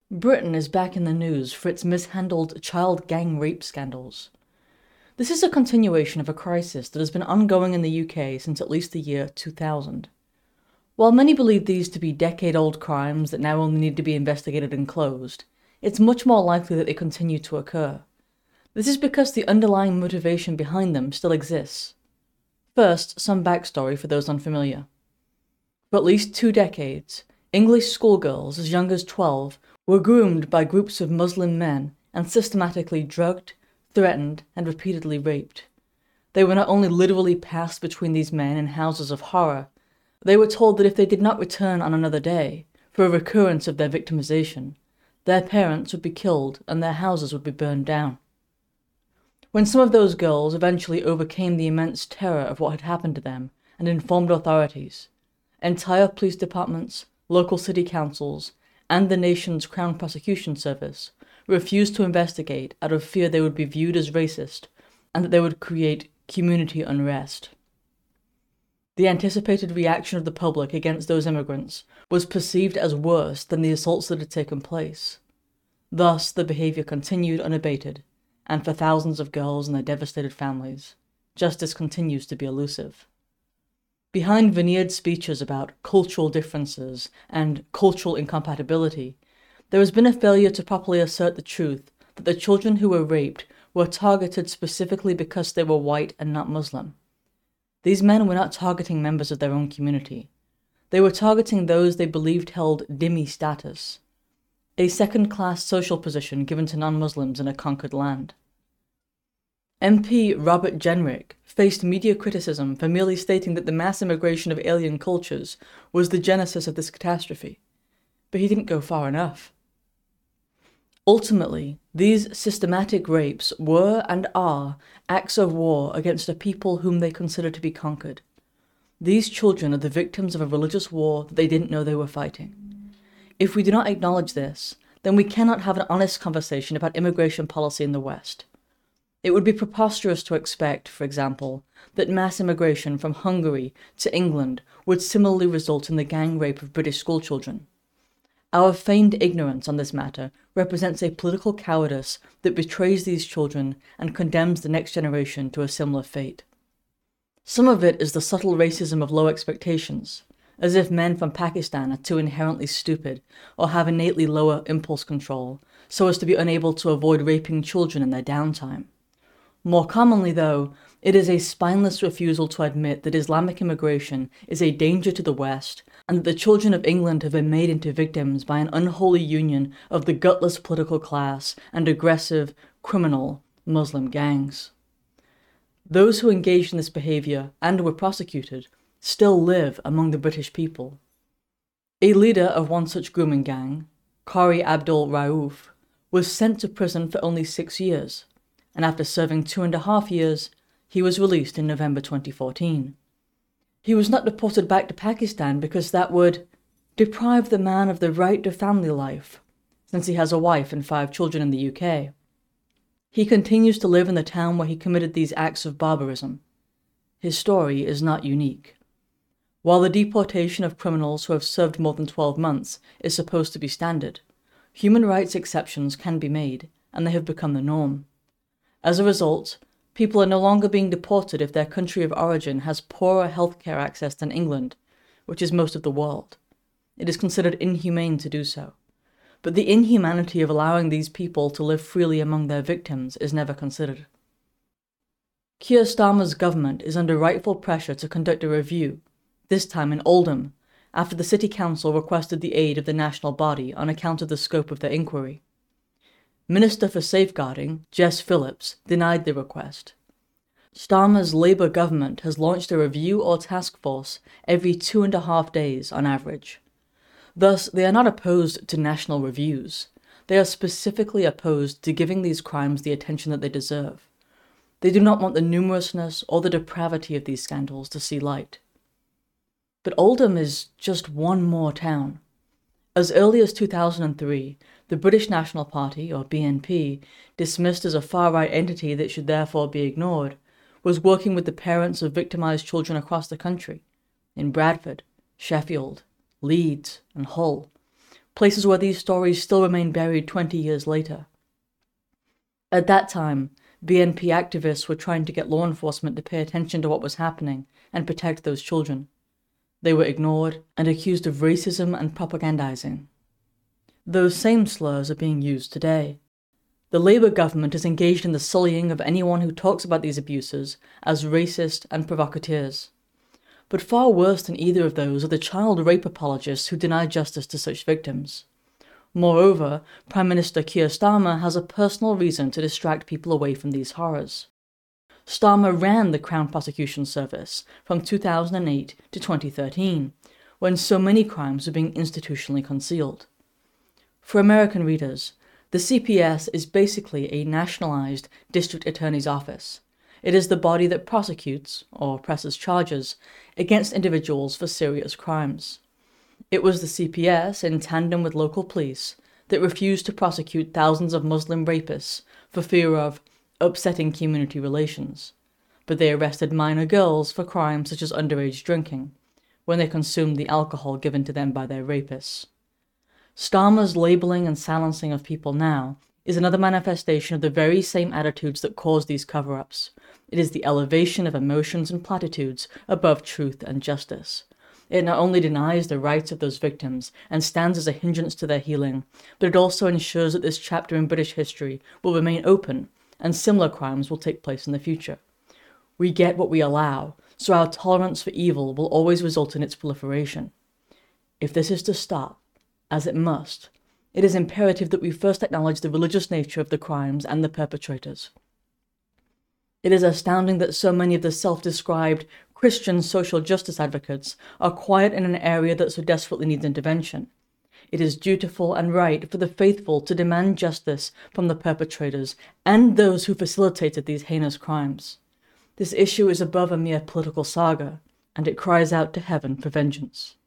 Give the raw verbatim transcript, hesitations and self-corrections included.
Britain is back in the news for its mishandled child gang rape scandals. This is a continuation of a crisis that has been ongoing in the U K since at least the year two thousand. While many believe these to be decade-old crimes that now only need to be investigated and closed, it's much more likely that they continue to occur. This is because the underlying motivation behind them still exists. First, some backstory for those unfamiliar. For at least two decades, English schoolgirls as young as twelve were groomed by groups of Muslim men and systematically drugged, threatened, and repeatedly raped. They were not only literally passed between these men in houses of horror, they were told that if they did not return on another day for a recurrence of their victimization, their parents would be killed and their houses would be burned down. When some of those girls eventually overcame the immense terror of what had happened to them and informed authorities, entire police departments, local city councils, and the nation's Crown Prosecution Service refused to investigate out of fear they would be viewed as racist and that they would create community unrest. The anticipated reaction of the public against those immigrants was perceived as worse than the assaults that had taken place. Thus, the behavior continued unabated, and for thousands of girls and their devastated families, justice continues to be elusive. Behind veneered speeches about cultural differences and cultural incompatibility, there has been a failure to properly assert the truth that the children who were raped were targeted specifically because they were white and not Muslim. These men were not targeting members of their own community. They were targeting those they believed held dhimmi status, a second-class social position given to non-Muslims in a conquered land. M P Robert Jenrick faced media criticism for merely stating that the mass immigration of alien cultures was the genesis of this catastrophe, but he didn't go far enough. Ultimately, these systematic rapes were and are acts of war against a people whom they consider to be conquered. These children are the victims of a religious war that they didn't know they were fighting. If we do not acknowledge this, then we cannot have an honest conversation about immigration policy in the West. It would be preposterous to expect, for example, that mass immigration from Hungary to England would similarly result in the gang rape of British schoolchildren. Our feigned ignorance on this matter represents a political cowardice that betrays these children and condemns the next generation to a similar fate. Some of it is the subtle racism of low expectations, as if men from Pakistan are too inherently stupid or have innately lower impulse control, so as to be unable to avoid raping children in their downtime. More commonly, though, it is a spineless refusal to admit that Islamic immigration is a danger to the West and that the children of England have been made into victims by an unholy union of the gutless political class and aggressive, criminal Muslim gangs. Those who engaged in this behavior and were prosecuted still live among the British people. A leader of one such grooming gang, Qari Abdul Rauf, was sent to prison for only six years, and after serving two and a half years, he was released in November twenty fourteen. He was not deported back to Pakistan because that would deprive the man of the right to family life, since he has a wife and five children in the U K. He continues to live in the town where he committed these acts of barbarism. His story is not unique. While the deportation of criminals who have served more than twelve months is supposed to be standard, human rights exceptions can be made, and they have become the norm. As a result, people are no longer being deported if their country of origin has poorer healthcare access than England, which is most of the world. It is considered inhumane to do so. But the inhumanity of allowing these people to live freely among their victims is never considered. Keir Starmer's government is under rightful pressure to conduct a review, this time in Oldham, after the City Council requested the aid of the national body on account of the scope of their inquiry. Minister for Safeguarding, Jess Phillips, denied the request. Starmer's Labour government has launched a review or task force every two and a half days on average. Thus, they are not opposed to national reviews. They are specifically opposed to giving these crimes the attention that they deserve. They do not want the numerousness or the depravity of these scandals to see light. But Oldham is just one more town. As early as two thousand three, the British National Party, or B N P, dismissed as a far-right entity that should therefore be ignored, was working with the parents of victimized children across the country, in Bradford, Sheffield, Leeds, and Hull, places where these stories still remain buried twenty years later. At that time, B N P activists were trying to get law enforcement to pay attention to what was happening and protect those children. They were ignored and accused of racism and propagandizing. Those same slurs are being used today. The Labour government is engaged in the sullying of anyone who talks about these abuses as racist and provocateurs. But far worse than either of those are the child rape apologists who deny justice to such victims. Moreover, Prime Minister Keir Starmer has a personal reason to distract people away from these horrors. Starmer ran the Crown Prosecution Service from two thousand eight to twenty thirteen, when so many crimes were being institutionally concealed. For American readers, the C P S is basically a nationalized district attorney's office. It is the body that prosecutes, or presses charges, against individuals for serious crimes. It was the C P S, in tandem with local police, that refused to prosecute thousands of Muslim rapists for fear of upsetting community relations, but they arrested minor girls for crimes such as underage drinking, when they consumed the alcohol given to them by their rapists. Starmer's labeling and silencing of people now is another manifestation of the very same attitudes that caused these cover-ups. It is the elevation of emotions and platitudes above truth and justice. It not only denies the rights of those victims and stands as a hindrance to their healing, but it also ensures that this chapter in British history will remain open and similar crimes will take place in the future. We get what we allow, so our tolerance for evil will always result in its proliferation. If this is to stop, as it must, it is imperative that we first acknowledge the religious nature of the crimes and the perpetrators. It is astounding that so many of the self-described Christian social justice advocates are quiet in an area that so desperately needs intervention. It is dutiful and right for the faithful to demand justice from the perpetrators and those who facilitated these heinous crimes. This issue is above a mere political saga, and it cries out to heaven for vengeance.